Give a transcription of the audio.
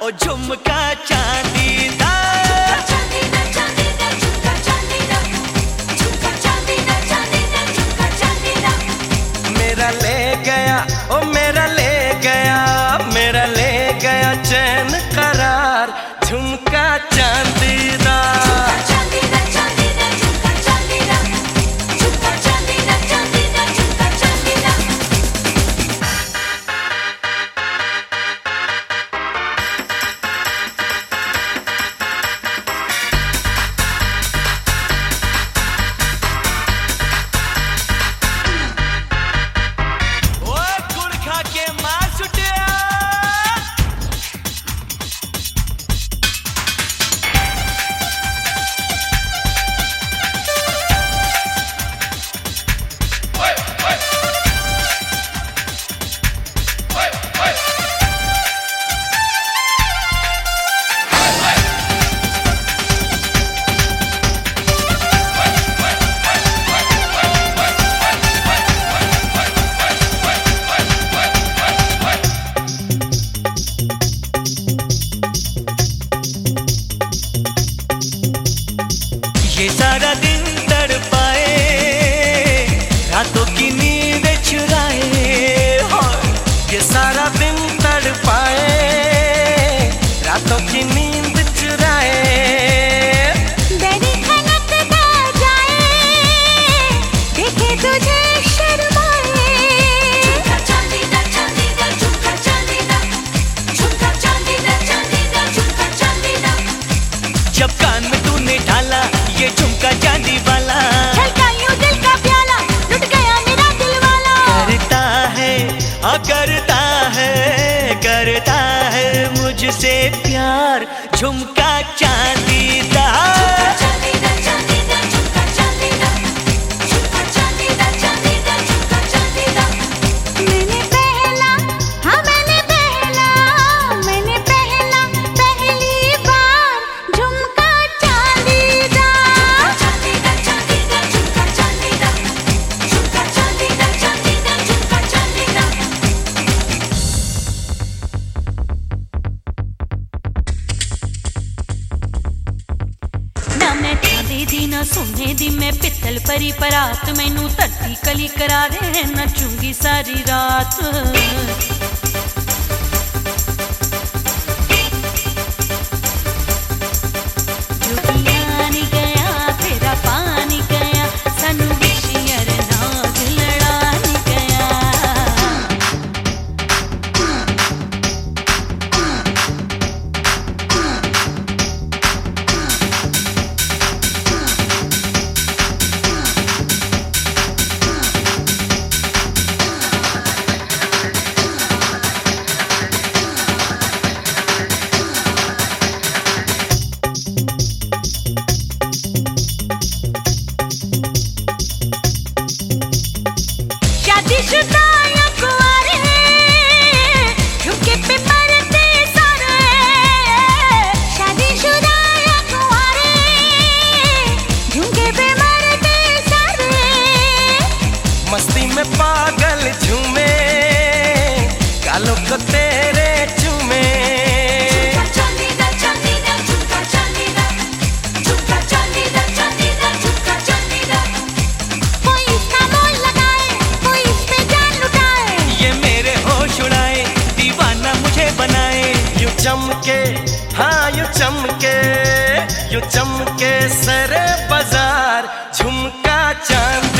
ओ झुमका चांदी दा। मेरा ले गया ओ मेरा ले गया, मेरा ले गया चैन करार, झुमका चांदी दा। ये सारा दिन तड़पाए, रातों की नींद चुराए, ये सारा दिन तड़पाए, रातों की नींद चुराए। देखे तुझे शर्माए, जब कान में तूने डाला ये झुमका चांदी वाला, छलका यूं दिल का प्याला, लुट गया मेरा दिल वाला। करता है मुझसे प्यार, झुमका चांदी दा। मैंने पहला, हाँ मैंने पहला, मैंने पहला पहली बार झुमका चांदी दा। ना मैं चांदी दी ना सोने दी, मैं पित्तल परी परात, मैनू धरती कली करा दे, नचूंगी सारी रात। जो पिया नहीं गया तेरा पानी गया, सानू विशियर नाग लड़ा नहीं गया। शादीशुदा या कुंवारे, झुमके पे मरते सारे। शादीशुदा या कुंवारे, झुमके पे मरते सारे। मस्ती में पागल झूमे, गालों को तेरे चूमे। कोई इसका मोल लगाए, कोई इस पे जान लुटाए। ये मेरे होश उड़ाए, दीवाना मुझे बनाए। यूं चमके, हाँ यूं चमके, यूं चमके सरे बाजार, झुमका चांदी।